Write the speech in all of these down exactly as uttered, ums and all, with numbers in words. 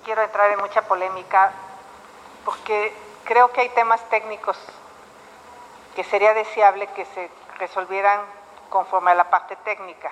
quiero entrar en mucha polémica porque creo que hay temas técnicos que sería deseable que se resolvieran conforme a la parte técnica.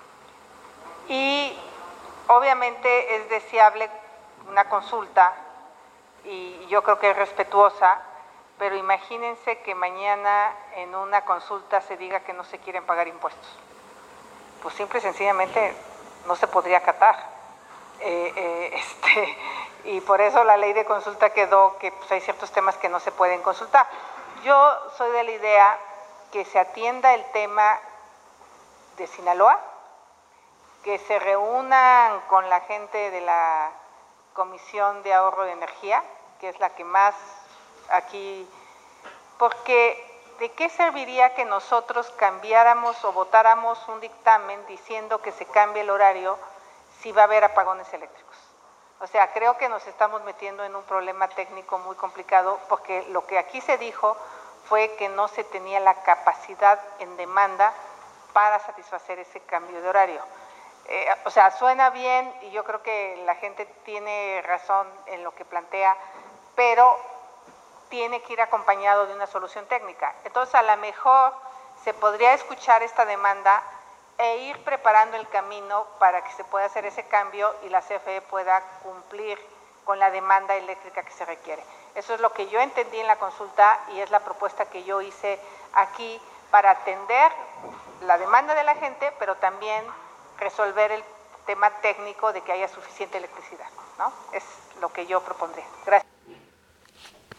Y obviamente es deseable una consulta y yo creo que es respetuosa, pero imagínense que mañana en una consulta se diga que no se quieren pagar impuestos. Pues simple y sencillamente no se podría acatar. Eh, eh, este, y por eso la ley de consulta quedó que pues, hay ciertos temas que no se pueden consultar. Yo soy de la idea que se atienda el tema de Sinaloa, que se reúnan con la gente de la Comisión de Ahorro de Energía, que es la que más aquí, porque ¿de qué serviría que nosotros cambiáramos o votáramos un dictamen diciendo que se cambie el horario si va a haber apagones eléctricos? O sea, creo que nos estamos metiendo en un problema técnico muy complicado porque lo que aquí se dijo fue que no se tenía la capacidad en demanda para satisfacer ese cambio de horario. Eh, o sea, suena bien y yo creo que la gente tiene razón en lo que plantea, pero tiene que ir acompañado de una solución técnica. Entonces, a lo mejor se podría escuchar esta demanda e ir preparando el camino para que se pueda hacer ese cambio y la C F E pueda cumplir con la demanda eléctrica que se requiere. Eso es lo que yo entendí en la consulta y es la propuesta que yo hice aquí para atender la demanda de la gente, pero también resolver el tema técnico de que haya suficiente electricidad, ¿no? Es lo que yo propondría. Gracias.